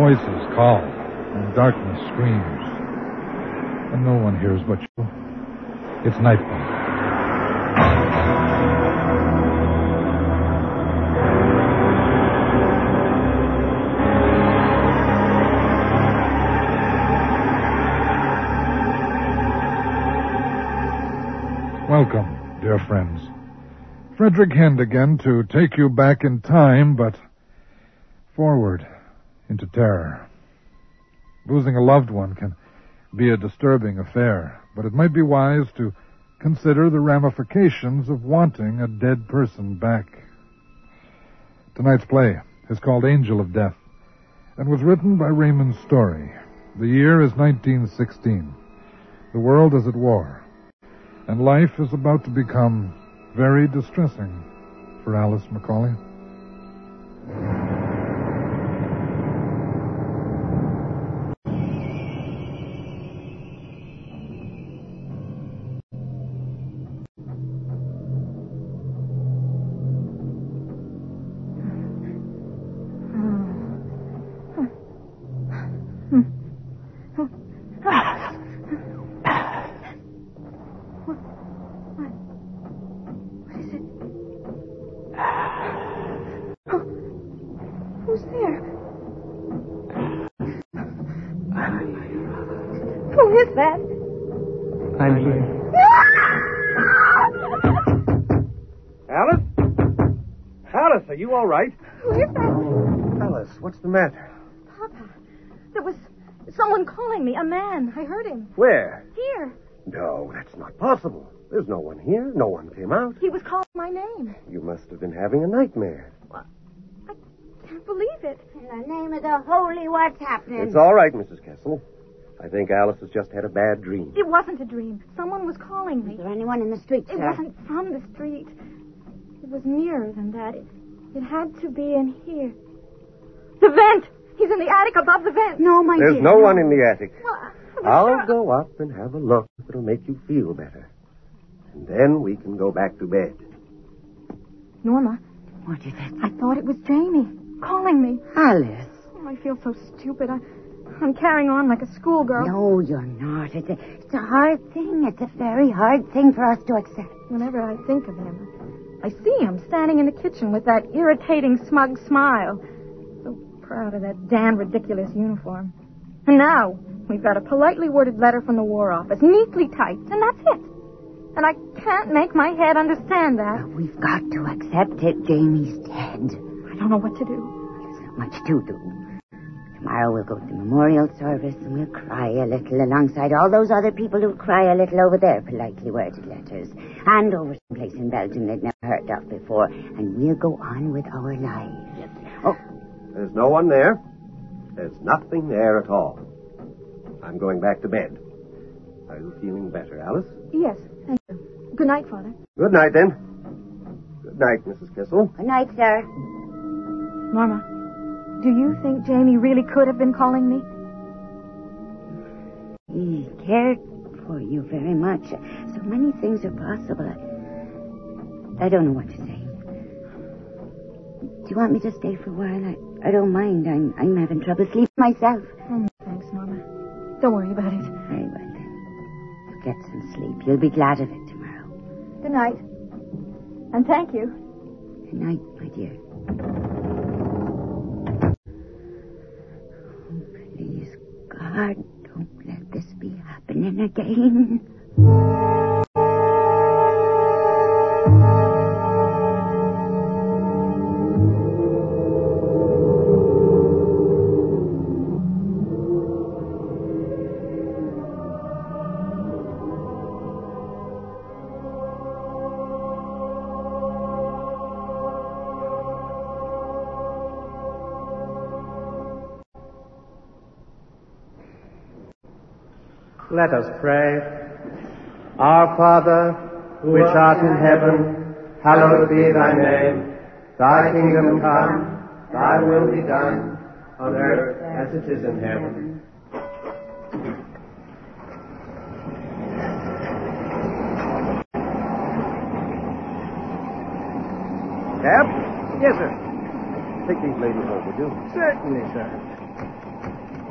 Voices call, and darkness screams. And no one hears but you. It's nightfall. Welcome, dear friends. Frederick Hend again to take you back in time, but forward into terror. Losing a loved one can be a disturbing affair, but it might be wise to consider the ramifications of wanting a dead person back. Tonight's play is called Angel of Death and was written by Raymond Story. The year is 1916. The world is at war, and life is about to become very distressing for Alice Macaulay. Who's there? Who is that? I'm here. Alice? Alice, are you all right? Who is that? Alice, what's the matter? Papa, there was someone calling me, a man. I heard him. Where? Here. No, that's not possible. There's no one here. No one came out. He was calling my name. You must have been having a nightmare. I can't believe it. In the name of the holy, what's happening? It's all right, Mrs. Kessel. I think Alice has just had a bad dream. It wasn't a dream. Someone was calling me. Is there anyone in the street, sir? It wasn't from the street. It was nearer than that. It had to be in here. The vent! He's in the attic above the vent. No, my dear. There's no one in the attic. Well, I'll go up and have a look if it'll make you feel better. And then we can go back to bed. Norma, What is it? I thought it was Jamie calling me. Alice. Oh, I feel so stupid. I'm carrying on like a schoolgirl. No, you're not. It's a hard thing. It's a very hard thing for us to accept. Whenever I think of him, I see him standing in the kitchen with that irritating, smug smile. So proud of that damn ridiculous uniform. And now, we've got a politely worded letter from the War Office, neatly typed, and that's it. And I can't make my head understand that. But we've got to accept it. Jamie's dead. I don't know what to do. There's not much to do. Tomorrow we'll go to the memorial service and we'll cry a little alongside all those other people who cry a little over their politely worded letters. And over someplace in Belgium they'd never heard of before. And we'll go on with our lives. Oh. There's no one there. There's nothing there at all. I'm going back to bed. Are you feeling better, Alice? Yes, thank you. Good night, Father. Good night, then. Good night, Mrs. Kissel. Good night, sir. Norma, do you think Jamie really could have been calling me? He cared for you very much. So many things are possible. I don't know what to say. Do you want me to stay for a while? I don't mind. I'm having trouble sleeping myself. Thanks, Norma. Don't worry about it. Very well, then. Get some sleep. You'll be glad of it tomorrow. Good night. And thank you. Good night, my dear. Oh, please, God, don't let this be happening again. Let us pray. Our Father, which art in heaven, hallowed be thy name. Thy kingdom come, thy will be done, on earth as it is in heaven. Cab? Yes, sir. Take these ladies home, would you? Certainly, sir.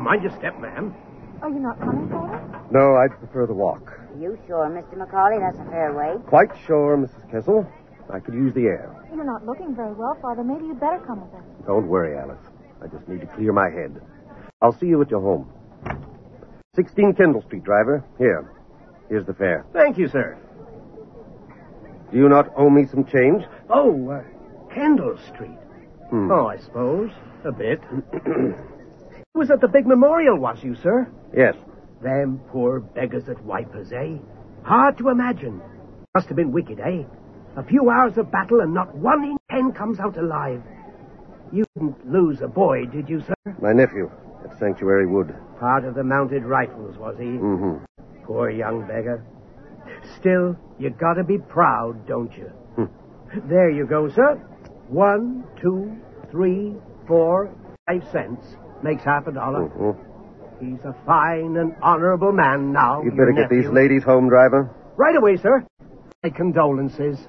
mind your step, ma'am. Are you not coming, Father? No, I'd prefer the walk. Are you sure, Mr. Macaulay, that's a fair way? Quite sure, Mrs. Kessel. I could use the air. You're not looking very well, Father. Maybe you'd better come with us. Don't worry, Alice. I just need to clear my head. I'll see you at your home. 16 Kendall Street, driver. Here's the fare. Thank you, sir. Do you not owe me some change? Oh, Kendall Street. Hmm. Oh, I suppose. A bit. You was at the big memorial, was you, sir? Yes. Them poor beggars at Wipers, eh? Hard to imagine. Must have been wicked, eh? A few hours of battle and not 1 in 10 comes out alive. You didn't lose a boy, did you, sir? My nephew at Sanctuary Wood. Part of the mounted rifles, was he? Mm-hmm. Poor young beggar. Still, you gotta be proud, don't you? There you go, sir. 1, 2, 3, 4, 5 cents. Makes $50. Mm-hmm. He's a fine and honorable man now. You'd better get nephew. these ladies home, driver. Right away, sir. My condolences.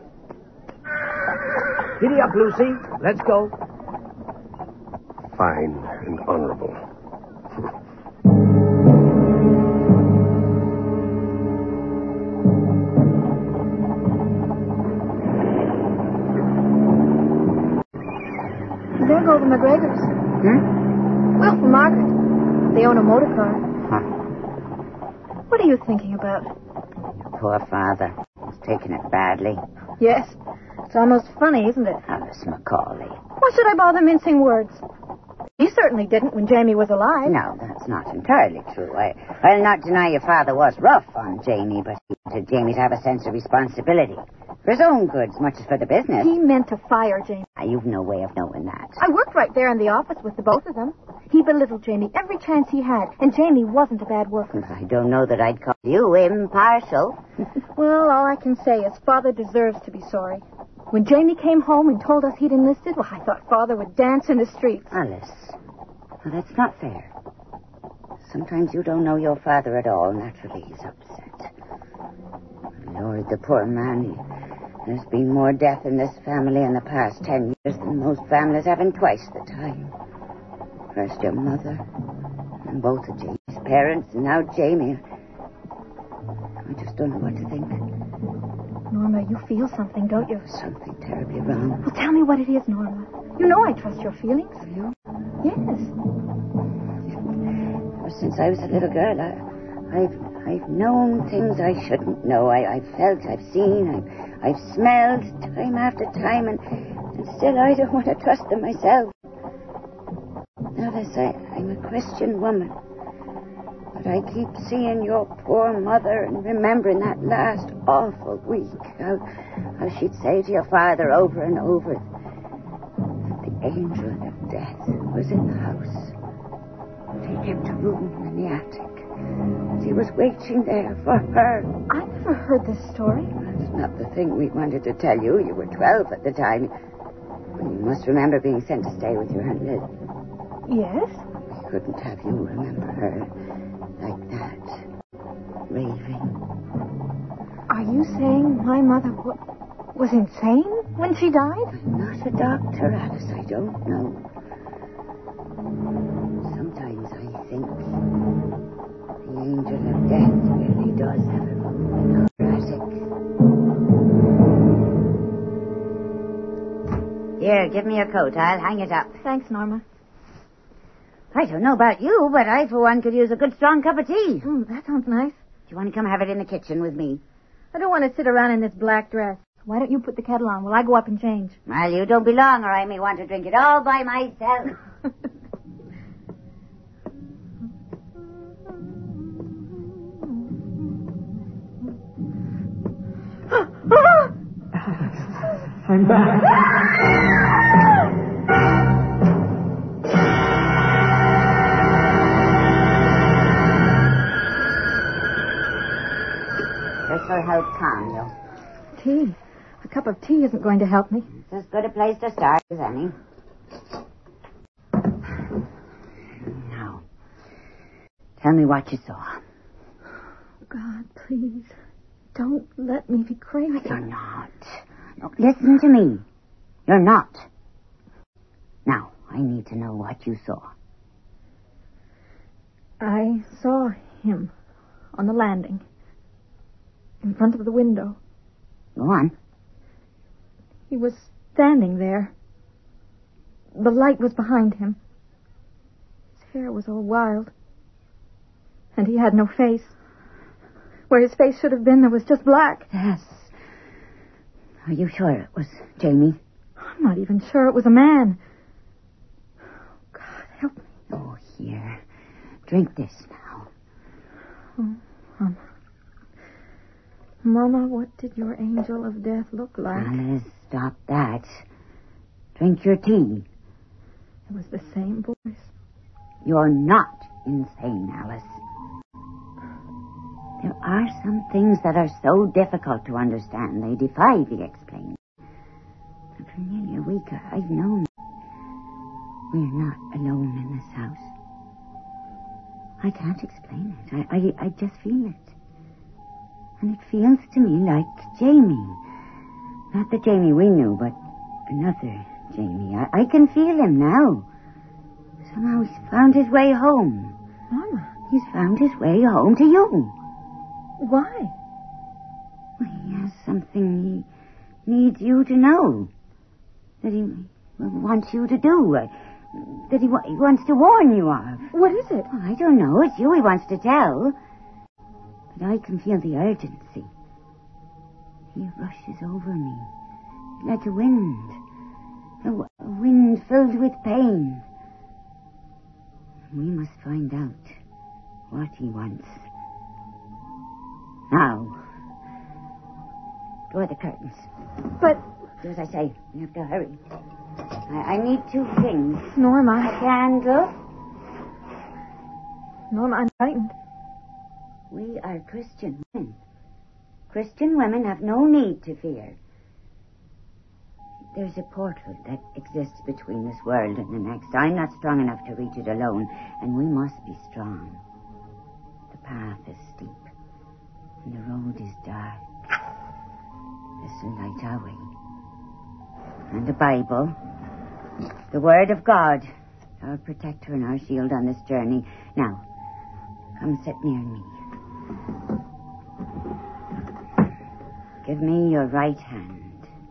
Giddy up, Lucy. Let's go. Fine and honorable. There go the McGregors. Well, for Margaret. They own a motor car. Huh. What are you thinking about? Poor father. He's taken it badly. Yes. It's almost funny, isn't it? Alice Macaulay. Why should I bother mincing words? You certainly didn't when Jamie was alive. No, that's not entirely true. I'll not deny your father was rough on Jamie, but he wanted Jamie to have a sense of responsibility. For his own good as much as for the business. He meant to fire Jamie. You've no way of knowing that. I worked right there in the office with the both of them. He belittled Jamie every chance he had, and Jamie wasn't a bad worker. I don't know that I'd call you impartial. Well, all I can say is Father deserves to be sorry. When Jamie came home and told us he'd enlisted, well, I thought Father would dance in the streets. Alice, well, that's not fair. Sometimes you don't know your father at all. Naturally, he's upset. Lord, the poor man. There's been more death in this family in the past 10 years than most families have in twice the time. First your mother, and both of Jamie's parents, and now Jamie. I just don't know what to think. Norma, you feel something, don't you? Something terribly wrong. Well, tell me what it is, Norma. You know I trust your feelings. You? Yes. Ever since I was a little girl, I've known things I shouldn't know. I've felt, I've seen, I've smelled time after time, and still I don't want to trust them myself. Alice, I'm a Christian woman, but I keep seeing your poor mother and remembering that last awful week, how she'd say to your father over and over that the angel of death was in the house. They kept a room in the attic. He was waiting there for her. I never heard this story. That's not the thing we wanted to tell you. You were 12 at the time. You must remember being sent to stay with your Aunt Liz. Yes? We couldn't have you remember her like that, raving. Are you saying my mother was insane when she died? I'm not a doctor, Alice. I don't know. Sometimes I think the angel of death really does have a room in our attic. Here, give me your coat. I'll hang it up. Thanks, Norma. I don't know about you, but I, for one, could use a good strong cup of tea. That sounds nice. Do you want to come have it in the kitchen with me? I don't want to sit around in this black dress. Why don't you put the kettle on while I go up and change? Well, you don't be long, or I may want to drink it all by myself. I'm back. This will help calm you. Tea. A cup of tea isn't going to help me. It's as good a place to start as any. Now, tell me what you saw. God, please. Don't let me be crazy. You're not. No, listen to me. You're not. Now, I need to know what you saw. I saw him on the landing, in front of the window. Go on. He was standing there. The light was behind him. His hair was all wild. And he had no face. Where his face should have been, there was just black. Yes. Are you sure it was Jamie? I'm not even sure it was a man. God, help me. Oh, here. Drink this now. Oh, Mama. Mama, what did your angel of death look like? Alice, stop that. Drink your tea. It was the same voice. You're not insane, Alice. There are some things that are so difficult to understand, they defy the explained. And for nearly a week, I've known we're not alone in this house. I can't explain it. I just feel it. And it feels to me like Jamie. Not the Jamie we knew, but another Jamie. I can feel him now. Somehow he's found his way home. Mama. He's found his way home to you. Why? Well, he has something he needs you to know. That he wants you to do. That he wants to warn you of. What is it? Oh, I don't know. It's you he wants to tell. But I can feel the urgency. He rushes over me like a wind. A wind filled with pain. We must find out what he wants. Now, draw the curtains. But... Do as I say. You have to hurry. I need two things. Norma. A candle. Norma, I'm frightened. We are Christian women. Christian women have no need to fear. There's a portal that exists between this world and the next. I'm not strong enough to reach it alone, and we must be strong. The path is steep, and the road is dark. This will light our way. And the Bible, the Word of God, our protector and our shield on this journey. Now, come sit near me. Give me your right hand.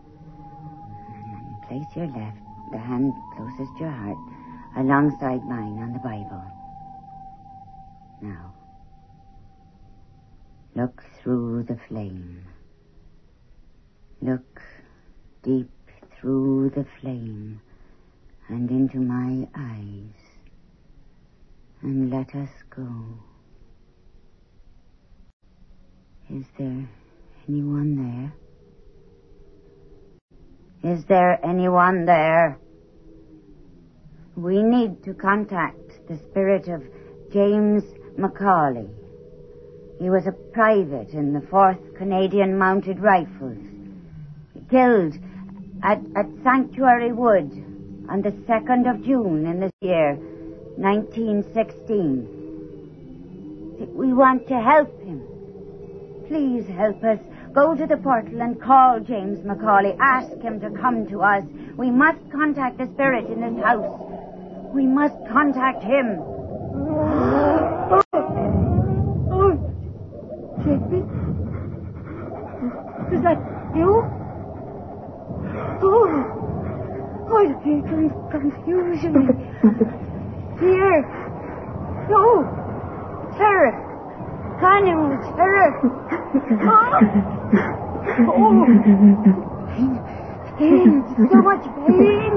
And place your left, the hand closest to your heart, alongside mine on the Bible. Now, look through the flame. Look deep through the flame and into my eyes. And let us go. Is there anyone there? Is there anyone there? We need to contact the spirit of James Macaulay. He was a private in the 4th Canadian Mounted Rifles. Killed at Sanctuary Wood on the 2nd of June in this year, 1916. We want to help him. Please help us. Go to the portal and call James Macaulay. Ask him to come to us. We must contact the spirit in this house. We must contact him. Oh, Jamie? Is that you? Oh, I feel confusion. Fear. No. Terror. Animal terror. Oh. Pain. So much pain.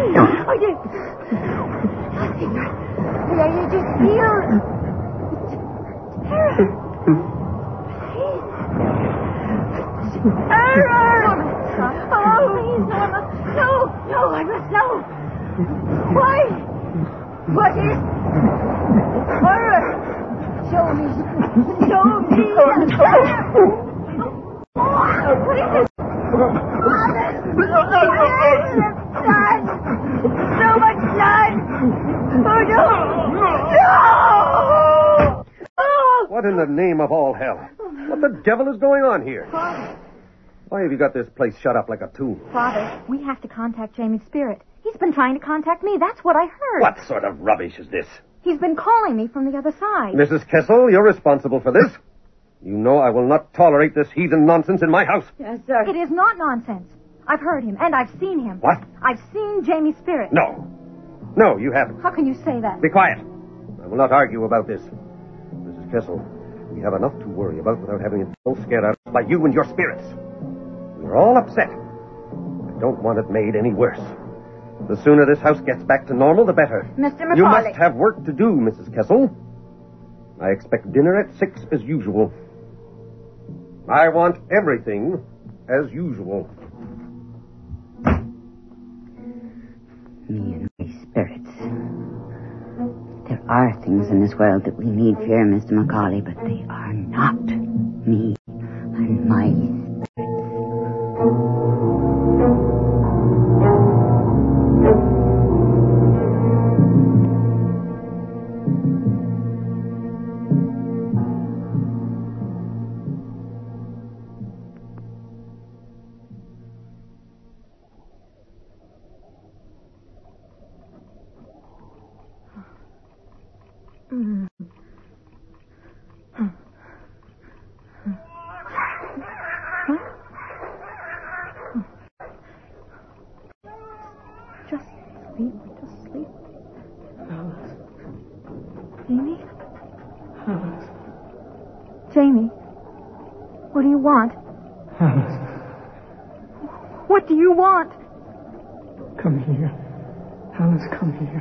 I just feel terror. Terror. Oh, please, Norma. No, I must know. Why? What is horror? Show me. What is it? Blood. So much blood. Oh, no. What in the name of all hell? What the devil is going on here? Father. Why have you got this place shut up like a tomb? Father, we have to contact Jamie's spirit. He's been trying to contact me. That's what I heard. What sort of rubbish is this? He's been calling me from the other side. Mrs. Kessel, you're responsible for this. You know I will not tolerate this heathen nonsense in my house. Yes, sir. It is not nonsense. I've heard him, and I've seen him. What? I've seen Jamie's spirit. No. No, you haven't. How can you say that? Be quiet. I will not argue about this. Mrs. Kessel, we have enough to worry about without having it all scared out of us by you and your spirits. We're all upset. I don't want it made any worse. The sooner this house gets back to normal, the better. Mr. McCauley. You must have work to do, Mrs. Kessel. I expect dinner at 6 as usual. I want everything as usual. Me and my spirits. There are things in this world that we need fear, Mr. Macaulay, but they are not me and my spirits. Just sleep. Alice. Jamie? Alice. Jamie, what do you want? Alice. What do you want? Come here. Alice, come here.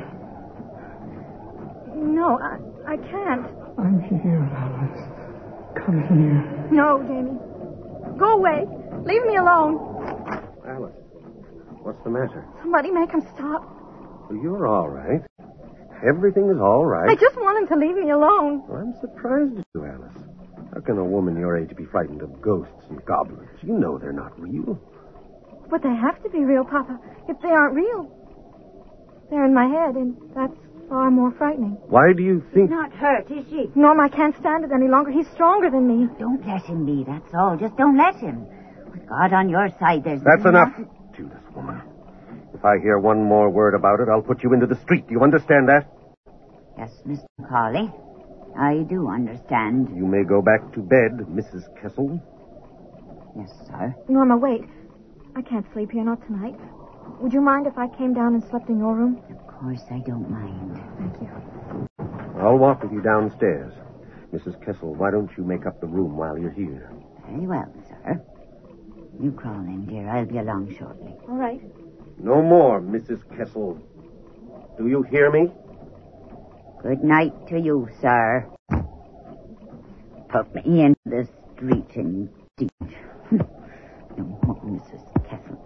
No, I can't. I'm here, Alice. Come here. No, Jamie. Go away. Leave me alone. Alice, what's the matter? Somebody make him stop. You're all right. Everything is all right. I just want him to leave me alone. I'm surprised at you, Alice. How can a woman your age be frightened of ghosts and goblins? You know they're not real. But they have to be real, Papa. If they aren't real, they're in my head, and that's far more frightening. Why do you think... Not hurt, is she? Norm, I can't stand it any longer. He's stronger than me. Don't let him be, that's all. Just don't let him. With God on your side, there's... That's enough. nothing- Judas, woman. If I hear one more word about it, I'll put you into the street. Do you understand that? Yes, Mr. Macaulay. I do understand. You may go back to bed, Mrs. Kessel. Yes, sir. Norma, wait. I can't sleep here, not tonight. Would you mind if I came down and slept in your room? Of course I don't mind. Thank you. I'll walk with you downstairs. Mrs. Kessel, why don't you make up the room while you're here? Very well, sir. You crawl in, dear. I'll be along shortly. All right. No more, Mrs. Kessel. Do you hear me? Good night to you, sir. Put me into the street indeed. No more, Mrs. Kessel.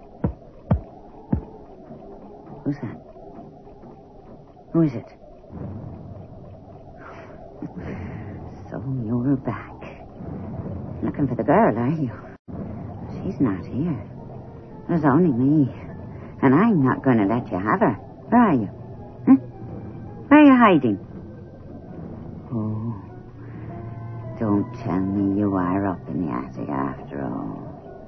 Who's that? Who is it? So you're back. Looking for the girl, are you? She's not here. There's only me. And I'm not going to let you have her. Where are you? Huh? Where are you hiding? Oh, don't tell me you are up in the attic after all.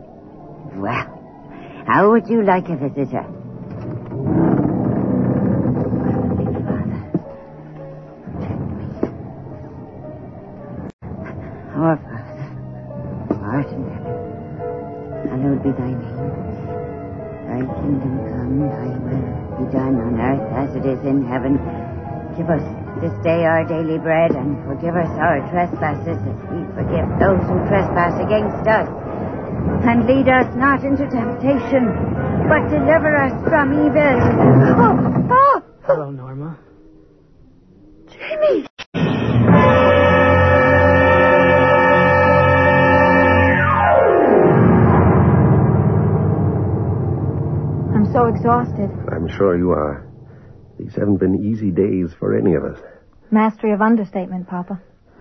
Well, how would you like a visitor? Heavenly Father, protect me. Our Father, who art in heaven, hallowed be thy name. Thy kingdom come, thy will be done on earth as it is in heaven. Give us this day our daily bread, and forgive us our trespasses as we forgive those who trespass against us. And lead us not into temptation, but deliver us from evil. Oh! Hello, Norma. Jamie! I'm so exhausted. I'm sure you are. These haven't been easy days for any of us. Mastery of understatement, Papa.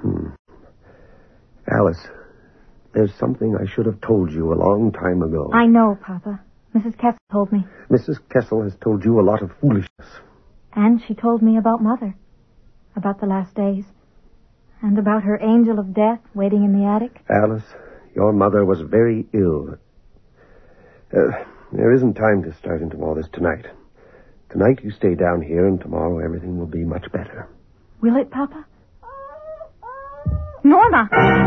Alice, there's something I should have told you a long time ago. I know, Papa. Mrs. Kessel told me. Mrs. Kessel has told you a lot of foolishness. And she told me about Mother. About the last days. And about her angel of death waiting in the attic. Alice, your mother was very ill. There isn't time to start into all this tonight. Tonight you stay down here, and tomorrow everything will be much better. Will it, Papa? Norma!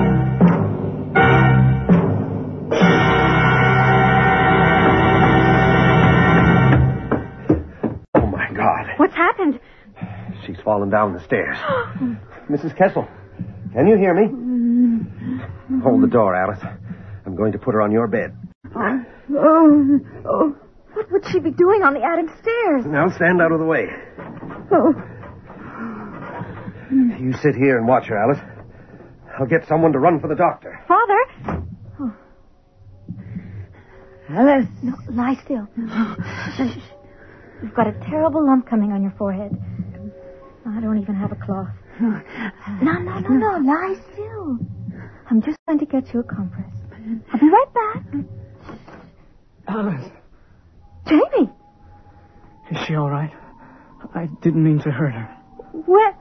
Oh, my God. What's happened? She's fallen down the stairs. Mrs. Kessel, can you hear me? Hold the door, Alice. I'm going to put her on your bed. Oh. What would she be doing on the attic stairs? Now stand out of the way. Oh. You sit here and watch her, Alice. I'll get someone to run for the doctor. Father? Oh. Alice. No, lie still. Shh. You've got a terrible lump coming on your forehead. I don't even have a cloth. No. Lie still. I'm just going to get you a compress. I'll be right back. Alice. Jamie! Is she all right? I didn't mean to hurt her. What?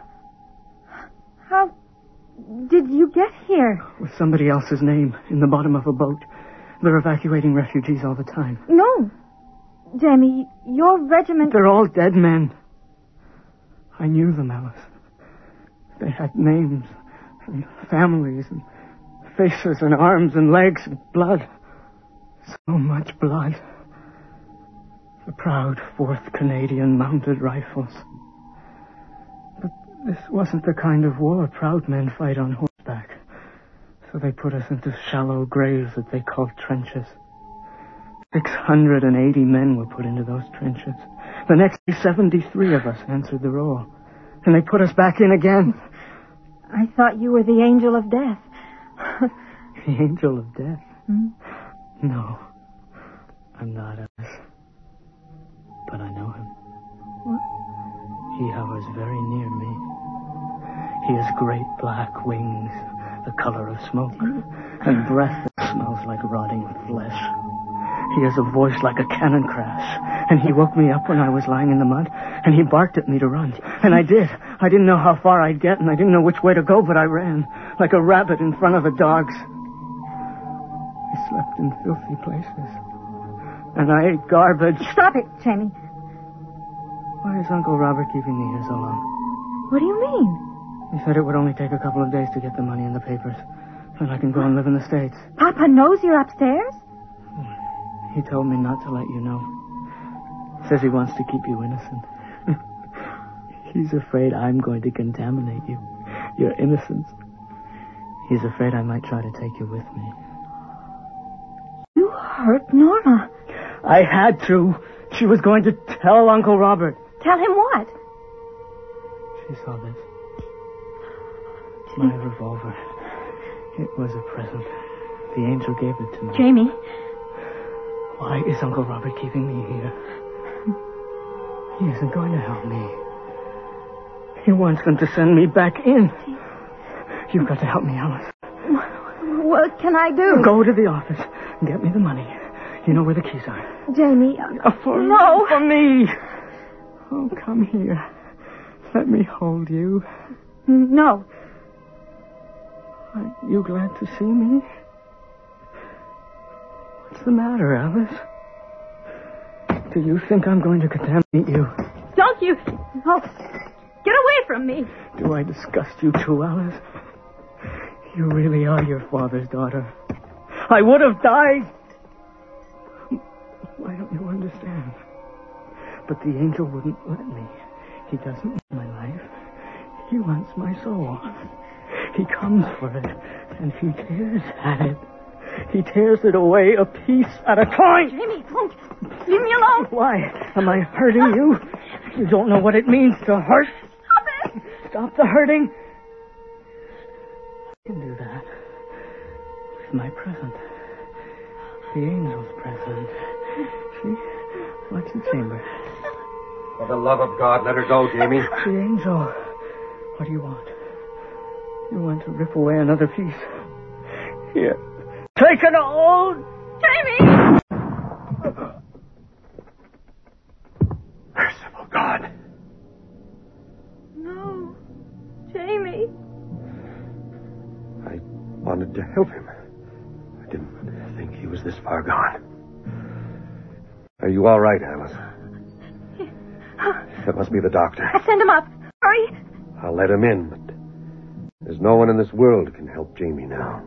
How did you get here? With somebody else's name in the bottom of a boat. They're evacuating refugees all the time. No. Jamie, your regiment... They're all dead men. I knew them, Alice. They had names and families and faces and arms and legs and blood. So much blood. The proud 4th Canadian Mounted Rifles. But this wasn't the kind of war proud men fight on horseback. So they put us into shallow graves that they called trenches. 680 men were put into those trenches. The next day, 73 of us answered the roll. And they put us back in again. I thought you were the angel of death. The angel of death? Hmm? No. I'm not, Alice. But I know him. What? He hovers very near me. He has great black wings, the color of smoke, and breath that smells like rotting flesh. He has a voice like a cannon crash, and he woke me up when I was lying in the mud, and he barked at me to run. And I did. I didn't know how far I'd get, and I didn't know which way to go, but I ran, like a rabbit in front of the dogs. I slept in filthy places, and I ate garbage. Stop it, Jamie. Why is Uncle Robert keeping me here so long? What do you mean? He said it would only take a couple of days to get the money in the papers. Then I can go and live in the States. Papa knows you're upstairs? He told me not to let you know. Says he wants to keep you innocent. He's afraid I'm going to contaminate you. Your innocence. He's afraid I might try to take you with me. You hurt Norma. I had to. She was going to tell Uncle Robert. Tell him what? She saw this. My revolver. It was a present. The angel gave it to me. Jamie. Why is Uncle Robert keeping me here? He isn't going to help me. He wants them to send me back in. You've got to help me, Alice. What can I do? Go to the office and get me the money. You know where the keys are. Jamie. No. For me. Oh, come here. Let me hold you. No. Are you glad to see me? What's the matter, Alice? Do you think I'm going to contaminate you? Don't you... Oh, get away from me. Do I disgust you too, Alice? You really are your father's daughter. I would have died. Why don't you understand? But the angel wouldn't let me. He doesn't want my life. He wants my soul. He comes for it, and he tears at it. He tears it away a piece at a time. Jamie, don't. Leave me alone. Why? Am I hurting you? You don't know what it means to hurt. Stop it. Stop the hurting. I can do that. With my present. The angel's present. See? Watch the chamber. For the love of God, let her go, Jamie. The angel. What do you want? You want to rip away another piece. Here. Take it all! Jamie! Merciful God. No. Jamie. I wanted to help him. I didn't think he was this far gone. Are you all right, Alice? That must be the doctor. Send him up. Hurry. I'll let him in, but there's no one in this world can help Jamie now.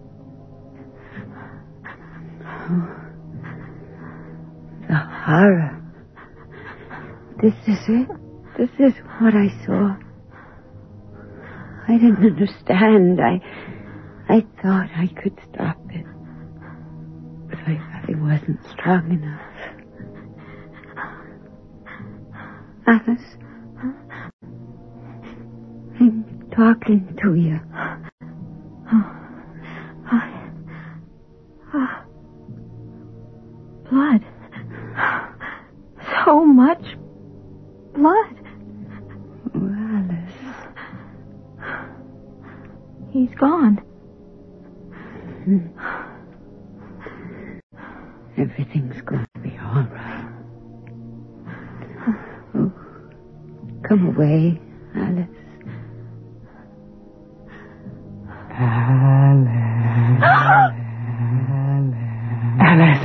The horror. This is it. This is what I saw. I didn't understand. I thought I could stop it. But I wasn't strong enough. Alice, I'm talking to you. Blood. So much blood. Oh, Alice. He's gone. Everything's going to be all right. Oh, come away, Alice. Alice.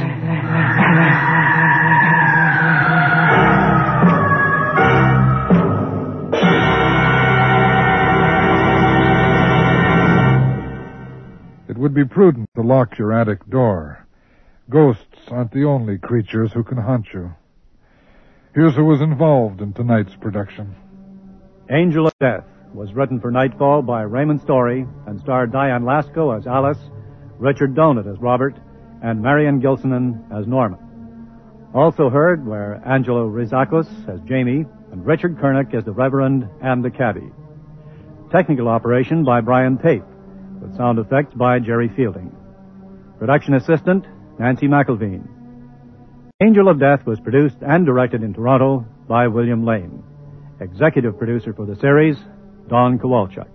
It would be prudent to lock your attic door. Ghosts aren't the only creatures who can haunt you. Here's who was involved in tonight's production. Angel of Death was written for Nightfall by Raymond Story and starred Diane Lasco as Alice, Richard Donat as Robert, and Marion Gilsonan as Norman. Also heard were Angelo Rizakos as Jamie and Richard Kernick as the Reverend and the Cabbie. Technical operation by Brian Tate, with sound effects by Jerry Fielding. Production assistant, Nancy McElveen. Angel of Death was produced and directed in Toronto by William Lane. Executive producer for the series, Don Kowalchuk.